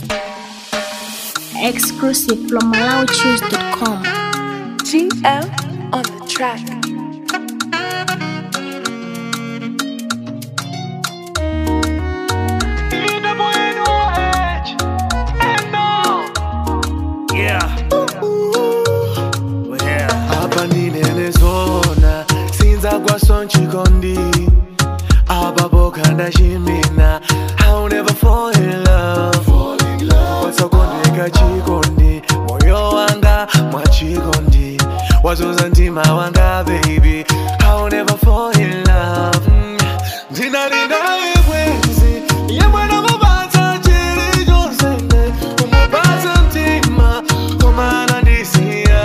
Exclusive from MalawiChoose.com. GL on the track. Hapa ninene zona sinza kwa sonchikondi ababoka ndashimina I'll never fall in love wasokondeka chikondi moyo wanga mwachikondi wazoza ntima wanga baby I'll never fall in love ndinalinda ibwenzi yemwana mubata chiri jonsene umubata ntima komana ndisiya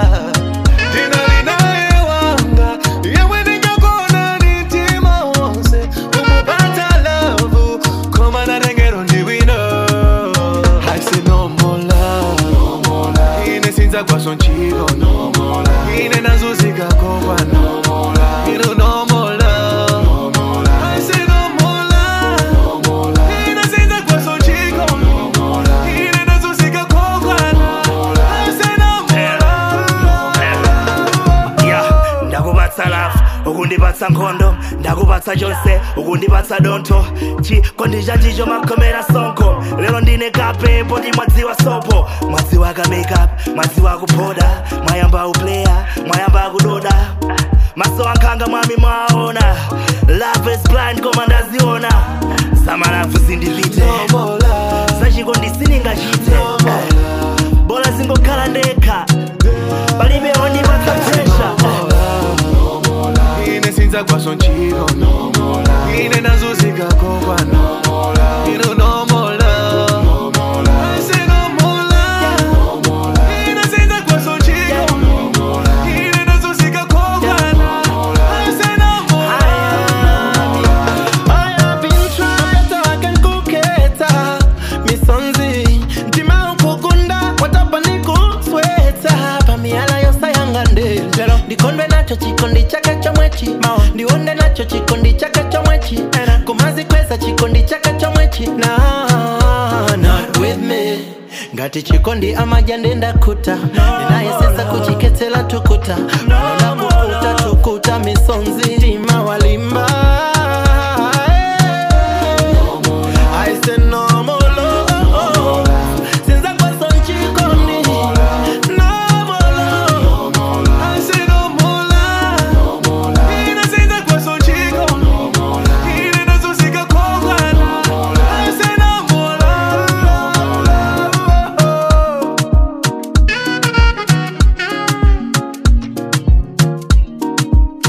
kwa son chico no more love ine nazuzika kwa no more love ine no more love no more love I say no more love no more love ine sinza kwa son chico no more love ine nazuzika kwa no more love I say no more love yeah ndakubatsa love ukundibatsa nkhondo ndakubatsa chose ukundibatsa donto chikondija chicho makomera sonko lero ndine kape poti mwadziwa sopo mwadziwa ka makeup mwadziwa kupoda mwayamba uplayer mwayamba kudoda maso ankanga mwami mwaona love is blind koma ndaziona samalafu zindivite sachikondi siningachite bola zingokhala ndekha palibe ondipatsa pressure sinza kwa son chico no more love ine nazuzika kwa no more love ine no more love no more love I say no more love no more love ine sinza kwa son chico no more love ine nazuzika kwa no more love I say no more love I have been trying to I can kuketa misonzi ntima ukukunda watapaniku sweta pamiala yosa yangande ndikondwe nacho chikondi chake chomwechi ndiwonde nacho chikondi chake chomwechi kumazi kweza chikondi chake chomwechi not with me ngati chikondi amajande ndakuta ninaye sesa kuchiketela tukuta ndakukuta tukuta misonzi ndima walimba I say no more love sinza kwa son chikondi no more love I say no more love ina sinza kwa son chico no more love ina nazuzika kwa I say no more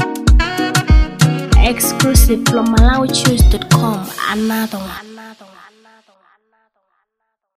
Exclusive from MalawiChoose.com. Another one.